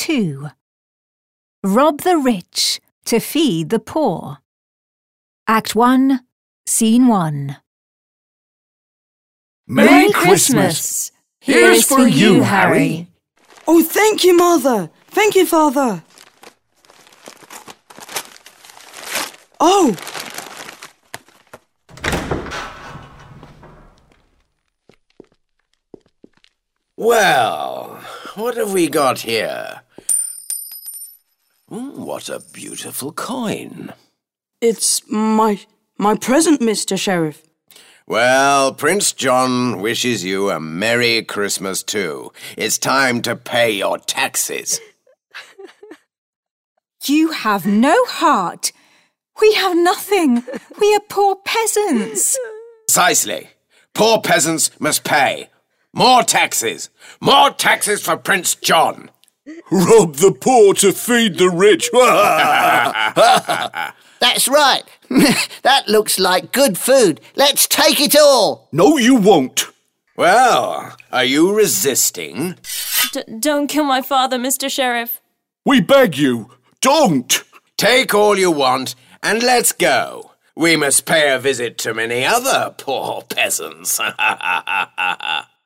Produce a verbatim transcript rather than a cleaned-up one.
two. Rob the rich to feed the poor. Act one, Scene one. Merry Christmas! Here's for you, Harry. Oh, thank you, Mother. Thank you, Father. Oh! Well, what have we got here? Mm, what a beautiful coin. It's my my present, Mister Sheriff. Well, Prince John wishes you a Merry Christmas too. It's time to pay your taxes. You have no heart. We have nothing. We are poor peasants. Precisely. Poor peasants must pay. More taxes. More taxes for Prince John. Rob the poor to feed the rich. That's right. That looks like good food. Let's take it all. No, you won't. Well, are you resisting? D- don't kill my father, Mister Sheriff. We beg you, don't. Take all you want and let's go. We must pay a visit to many other poor peasants.